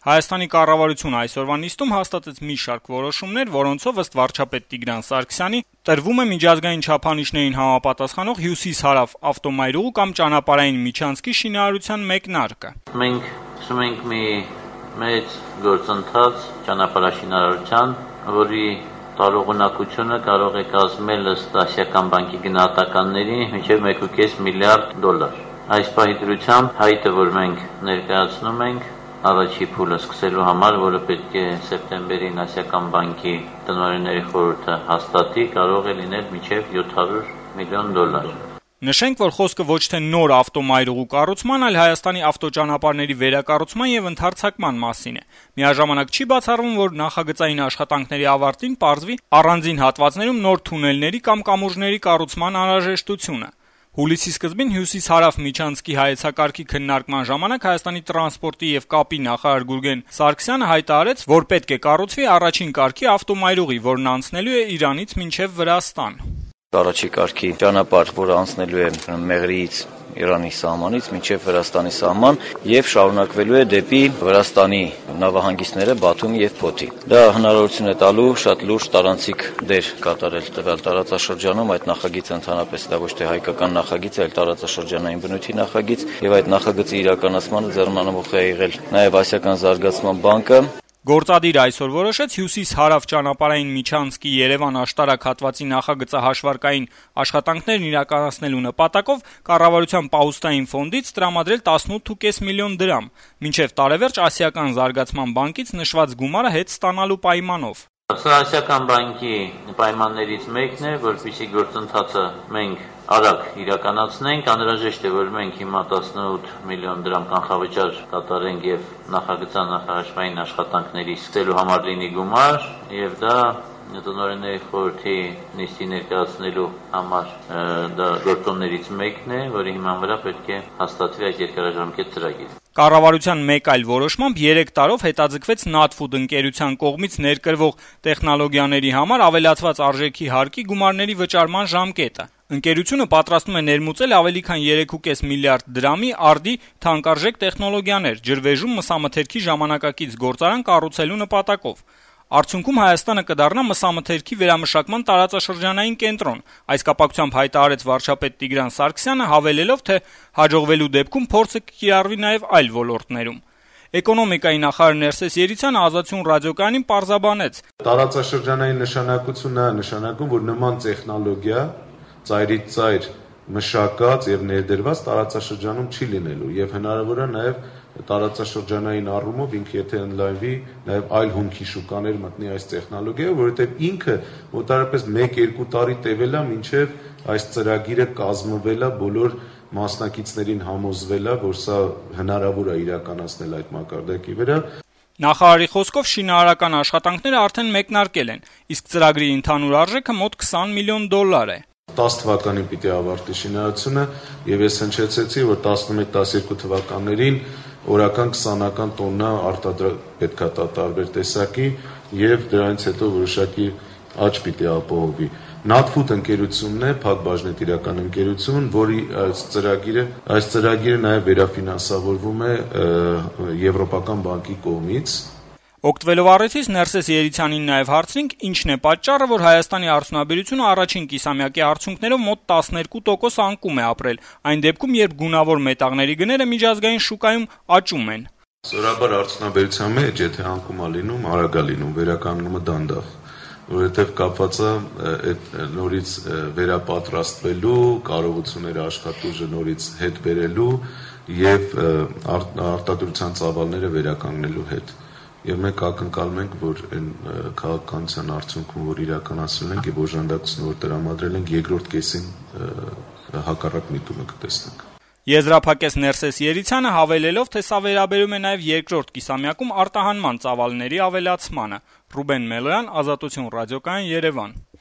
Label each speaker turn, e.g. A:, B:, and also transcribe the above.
A: Հայաստանի կառավարությունը այսօրվա նիստում հաստատեց մի շարք որոշումներ, որոնցով ըստ վարչապետ Տիգրան Սարգսյանի տրվում է միջազգային չափանիշներին համապատասխանող հյուսիս-հարավ ավտոմայրուղու կամ ճանապարհային միջանցքի շինարարության մեկնարկը։
B: Մենք սկսում ենք մի մեծ գործընթաց ճանապարհաշինարարության, որի տարողունակությունը կարող է կազմել ըստ Ասիական բանկի գնահատականների մինչև 1.5 միլիարդ դոլար։ Այս պահի դրությամբ հայտը, որ մենք ներկայացնում ենք առաջի փուլը սկսելու համար, որը պետք է սեպտեմբերին Ասիական բանկի տնօրենների խորհուրդը հաստատի, կարող է լինել մինչև 700 միլիոն դոլար։
A: Նշենք, որ խոսքը ոչ թե նոր ավտոմայրուղու կառուցման, այլ Հայաստանի ավտոճանապարհների վերակառուցման եւ ընդարձակման մասին է։ Միաժամանակ չի բացառվում, որ նախագծային աշխատանքների ավարտին պարզվի առանձին հատվածներում նոր թունելների կամ կամուրջների կառուցման անհրաժեշտությունը։ Հուլիսի սկզբին հյուսիս-հարավ միջանցքի հայեցակարգի քննարկման ժամանակ Հայաստանի տրանսպորտի եւ կապի նախարար Գուրգեն Սարգսյանը հայտարարեց, որ պետք է կառուցվի առաջին կարգի ավտոմայրուղի, որն անցնելու է Իրանից մինչեւ Վրաստան։
C: Առաջի կարգի ճանապարհ, որը անցնելու է Մեղրիից Իրանի սահմանից մինչև Վրաստանի սահման եւ շարունակվելու է դեպի Վրաստանի նավահանգիստները Բաթումի եւ Փոթի։ Դա հնարավորություն է տալու շատ լուրջ տարանցիկ դեր կատարել տվյալ տարածաշրջանում։ Այդ նախագիծը ընդհանրապես դա ոչ թե հայկական նախագիծ է, այլ տարածաշրջանային բնույթի նախագիծ եւ այդ նախագծի իրականացմանը ձեռնամուխ է եղել նաեւ Ասիական զարգացման բանկը։
A: Գործադիր այսօր որոշեց հյուսիս-հարավ ճանապարհային միջանցքի Երևան աշտարակ հատվածի նախագծահաշվարկային աշխատանքներն իրականացնելու նպատակով կառավարության պահուստային ֆոնդից տրամադրել 18.5 միլիոն դրամ, մինչև տարեվերջ Ասիական զարգացման բանկից նշված գումարը հետ ստանալու պայմանով։
B: Սա Ասիական բանկի պայմաններից մեկն է, որպեսզի գործընթացը մենք արագ իրականացնենք, անհրաժեշտ է, որ մենք հիմա 18 միլիոն դրամ կանխավճար կատարենք եւ նախագծային աշխատանքների սկսելու համար լինի գումար, եւ դա տնօրենների խորհրդի նիստի ներկայացնելու համար դա գործոններից մեկն է, որի հիման վրա պետք է հաստատվի այդ երկարաժամկետ ծրագիրը։
A: Կառավարության մեկ այլ որոշմամբ 3 տարով հետաձգվեց Natfood ընկերության կողմից ներկրվող տեխնոլոգիաների համար ավելացված արժեքի հարկի գումարների վճարման ժամկետը։ Ընկերությունը պատրաստվում է ներմուծել ավելի քան 3.5 միլիարդ դրամի արդի թանկարժեք տեխնոլոգիաներ ջրվեժում մսամթերքի ժամանակակից գործարան կառուցելու նպատակով։ Արդյունքում Հայաստանը կդառնա մսամթերքի վերամշակման տարածաշրջանային կենտրոն։ Այս կապակցությամբ հայտարարեց վարչապետ Տիգրան Սարգսյանը, հավելելով, թե հաջողվելու դեպքում փորձը կկիրառվի նաև այլ ոլորտներում։ Էկոնոմիկայի նախարար Ներսես Երիցյանը Ազատություն ռադիոկայանին պարզաբանեց.
D: Տարածաշրջանային նշանակությունն է նշանակում, որ նման տեխնոլոգիա ծայրից ծայր մշակած եւ ներդրված տարածաշրջանում չի լինելու եւ հնարավոր է նաեւ տարածաշրջանային առումով ինքը եթե ընդլայնվի նաեւ այլ հումքի շուկաներ մտնի այս տեխնոլոգիայով, որովհետեւ ինքը մոտարապես 1-2 տարի տևել է մինչեւ այս ծրագիրը կազմվել է, բոլոր մասնակիցներին համոզվել է, որ սա հնարավոր է իրականացնել այդ մակարդակի վրա։
A: Նախարարի խոսքով շինարարական աշխատանքները արդեն մեկնարկել են, իսկ ծրագրի ընդհանուր արժեքը մոտ 20 միլիոն դոլար է։
D: 10 թվականին պիտի ավարտի շինարարությունը եւ ես հնչեցեցի, որ 11-12 թվականներին օրական 20-ական տոննա պետք է տարբեր տեսակի եւ դրանից հետո որոշակի աճ պիտի ապահովի։ Natfood ընկերությունն է, փակ բաժնետիրական ընկերություն, որի այս ծրագիրը նաեւ վերաֆինանսավորվում է Եվրոպական բանկի կողմից։
A: Օգտվելով առիթից Ներսես Երիցյանին նաև հարցրինք, ինչն է պատճառը, որ Հայաստանի արդյունաբերությունը առաջին կիսամյակի արդյունքներով մոտ 12% անկում է ապրել, այն դեպքում, երբ գունավոր մետաղների գները միջազգային շուկայում աճում են։
D: Սովորաբար արդյունաբերության մեջ, եթե անկում է լինում, արագ է լինում, վերականգնումը դանդաղ, որովհետև կապված է այդ նորից վերապատրաստվելու, կարողությունները աշխատուժը նորից հետ բերելու եւ արտադրության ծավալները վերականգնելու հետ։ Եվ մենք ակնկալում ենք, որ այն քաղաքականության արդյունքում, որ իրականացրել ենք եւ օժանդակությունը, որ տրամադրել ենք, երկրորդ կեսին հակառակ միտումը կտեսնենք։
A: Եզրափակեց Ներսես Երիցյանը, հավելելով, թե սա վերաբերում է նաև երկրորդ կիսամյակում արտահանման ծավալների ավելացմանը։ Ռուբեն Մելոյան, Ազատություն ռադիոկայան, Երևան։